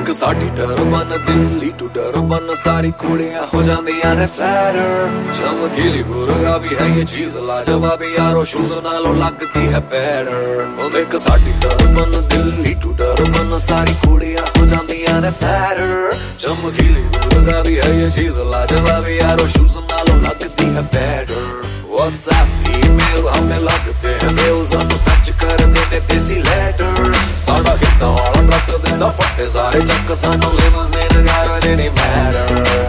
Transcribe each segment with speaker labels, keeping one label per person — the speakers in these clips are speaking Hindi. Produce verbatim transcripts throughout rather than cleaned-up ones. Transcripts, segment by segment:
Speaker 1: ਇੱਕ ਸਾਡੀ ਟਰਬਨ ਦਿੱਲੀ ਟੂ ਡਰਬਨ ਸਾਰੀ ਕੁੜੀਆਂ ਹੋ ਜਾਂਦੀਆਂ ਨੇ ਫਲੈਟਰ ਚਮਕੀਲੀ ਗੁਰਗਾ ਵੀ ਹੈ ਇਹ ਚੀਜ਼ ਲਾਜਵਾਬੀ ਯਾਰੋ ਸ਼ੂਜ਼ ਨਾਲੋਂ ਲੱਗਦੀ ਹੈ ਬੈਟਰ ਉਹ ਇੱਕ ਸਾਡੀ ਟਰਬਨ ਦਿੱਲੀ ਟੂ ਡਰਬਨ ਸਾਰੀ ਕੁੜੀਆਂ ਹੋ ਜਾਂਦੀਆਂ ਨੇ ਫਲੈਟਰ ਚਮਕੀਲੀ ਗੁਰਗਾ ਵੀ ਹੈ ਇਹ ਚੀਜ਼ ਲਾਜਵਾਬੀ ਯਾਰੋ ਸ਼ੂਜ਼ ਨਾਲੋਂ ਲੱਗਦੀ ਹੈ ਬੈਟਰ WhatsApp email हमें लगते हैं मेल्स हम टच कर देते देसी लेटर साड़ा कितना वाला रख देता फटे सारे चक्क सानू लिमोज़िन कार नहीं मैटर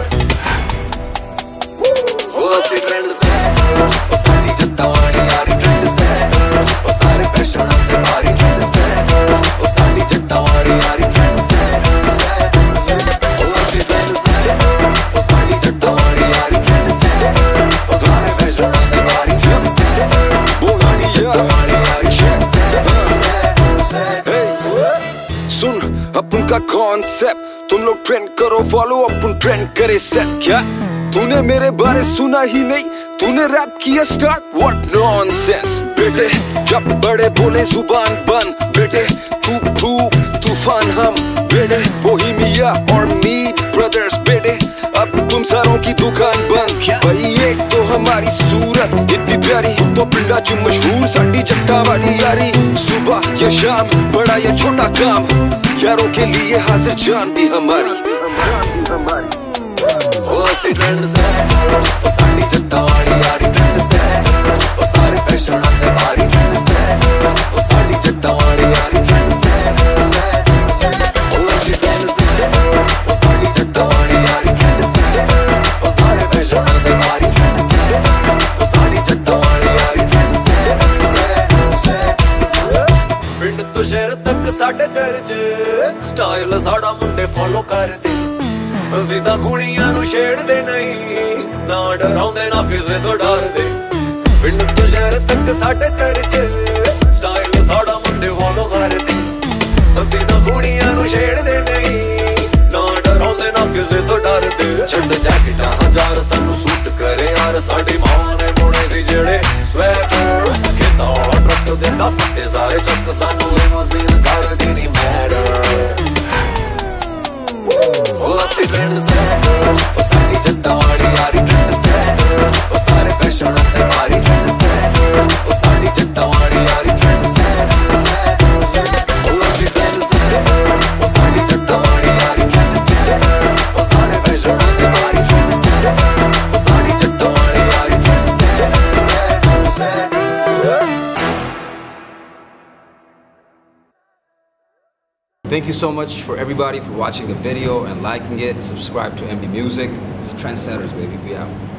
Speaker 1: वो असी ट्रेंड सेटर वो सारी जट्टा वाली यारी ट्रेंड सेटर वो सारे फैशन अंदर बारी ट्रेंड सेटर वो सारी जट्टा वाली यारी ट्रेंड सेटर वो असी ट्रेंड सेटर वो सारी जट्टा वाली यारी ट्रेंड सेटर वो सारे फैशन
Speaker 2: सुन अपन का कॉन्सेप्ट तुम लोग ट्रेंड करो फॉलो अपन ट्रेंड करे सेट क्या तूने मेरे बारे सुना ही नहीं तूने रैप किया स्टार्ट व्हाट नॉनसेंस बेटे जब बड़े बोले जुबान बंद बेटे तू भूख तूफान हम बेटे बोहेमिया और मीट ब्रदर्स बेटे अब तुम सारों की दुकान बंद भाई एक तो हमारी सूरत इतनी प्यारी तो पिंडा च मशहूर साडी जट्टा वाली यारी सुबह या शाम बड़ा या छोटा काम यारों के लिए हाजिर जान भी हमारी
Speaker 1: वो असी ट्रेंड सेटर वो साडी जट्टा वाली यारी ट्रेंड सेटर वो सारे फैशन अंदर बारी ट्रेंड सेटर वो साडी जट्टा वाली यारी ट्रेंड सेटर वो असी ट्रेंड सेटर वो साडी जट्टा वाली यारी ट्रेंड सेटर वो सारे फैशन अंदर बारी ट्रेंड सेटर वो साडी जट्टा वाली यारी ट्रेंड सेटर पिंड तो शहर तक साडे चर्च स्टाइल साडा मुंडे फॉलो करदे ਅਸੀਂ ਤਾਂ ਕੁੜੀਆਂ ਨੂੰ ਛੇੜਦੇ ਨਹੀਂ ਨਾ ਡਰਾਉਂਦੇ ਨਾ ਕਿਸੇ ਤੋਂ ਡਰਦੇ ਪਿੰਡ ਤੋਂ ਸ਼ਹਿਰ ਤੱਕ ਸਾਡੇ ਚਰਚੇ ਸਟਾਈਲ ਸਾਡਾ ਮੁੰਡੇ ਫੋਲੋ ਕਰਦੇ ਅਸੀਂ ਤਾਂ ਕੁੜੀਆਂ ਨੂੰ ਛੇੜਦੇ ਨਹੀਂ ਨਾ ਡਰਾਉਂਦੇ ਨਾ ਕਿਸੇ ਤੋਂ ਡਰਦੇ ਛੱਡ ਜੈਕਟਾਂ ਹਜ਼ਾਰ ਸਾਨੂੰ ਸੂਟ ਕਰੇ ਯਾਰ ਸਾਡੀ ਮਾਂ ਨੇ ਬੁਣੇ ਸੀ ਜਿਹੜੇ ਸਵੈਟਰ ਕਿਤਾ ਟਰੱਕ ਦੇ ਦਾ ਫੱਟੇ ਸਾਰੇ ਚੱਕ ਸਾਨੂੰ ਲਿਮੋਜ਼ਿਨ ਕਰਦੀ ਨਹੀਂ ਮੈਟਰ वो असी ट्रेंड सेटर वो साडी जट्टा वाली यारी ट्रेंड सेटर वो सारे फैशन अंदर बारी ट्रेंड सेटर वो साडी जट्टा वाली यारी ट्रेंड सेटर वो असी ट्रेंड सेटर वो साडी जट्टा वाली यारी ट्रेंड सेटर वो सारे फैशन अंदर बारी ट्रेंड सेटर वो साडी जट्टा वाली यारी trend setter
Speaker 3: Thank you so much for everybody for watching the video and liking it. Subscribe to M B Music. It's Trendsetters, baby. We out.